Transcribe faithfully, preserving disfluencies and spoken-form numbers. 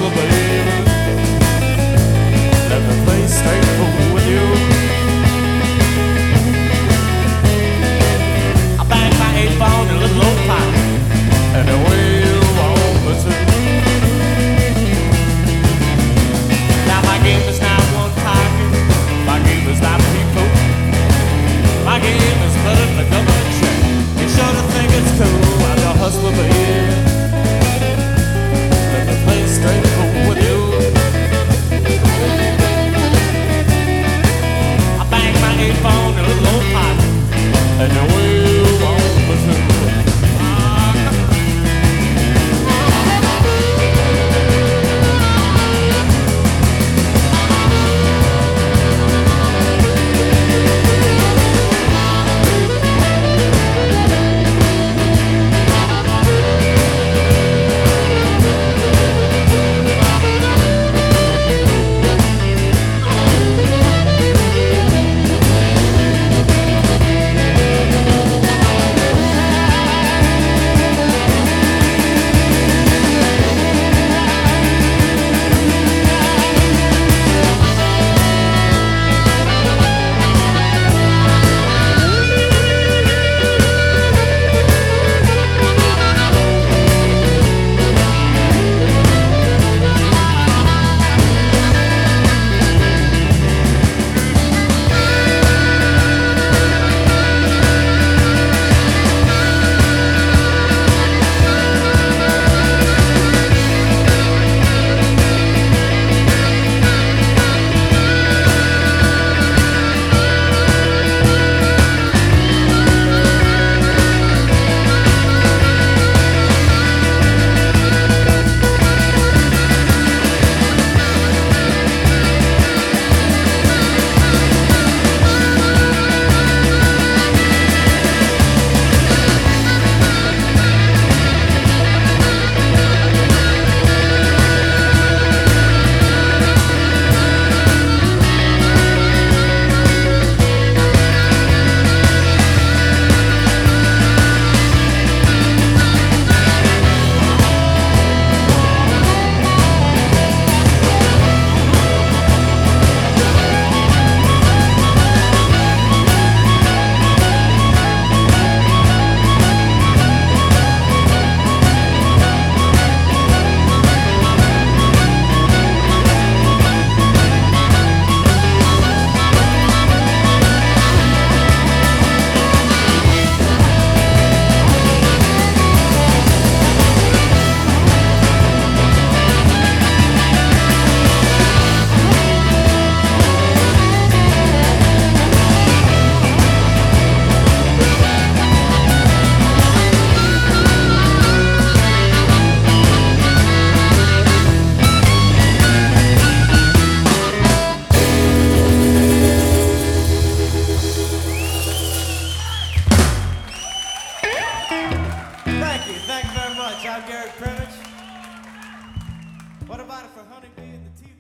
hustler, baby. Let me play straight fool with you. I bang my eight ball in a little old pocket, and away you want me to. Now my game is not one pocket, my game is not people. My game is better than the government check. You sure to think it's cool, I'm your hustler, baby. Let me play straight fool with you. I bang my eight ball in a little old pocket, and the way you want me to. Thank you. Thank you very much. I'm Garrett Previch. What about it for Honeybee and the T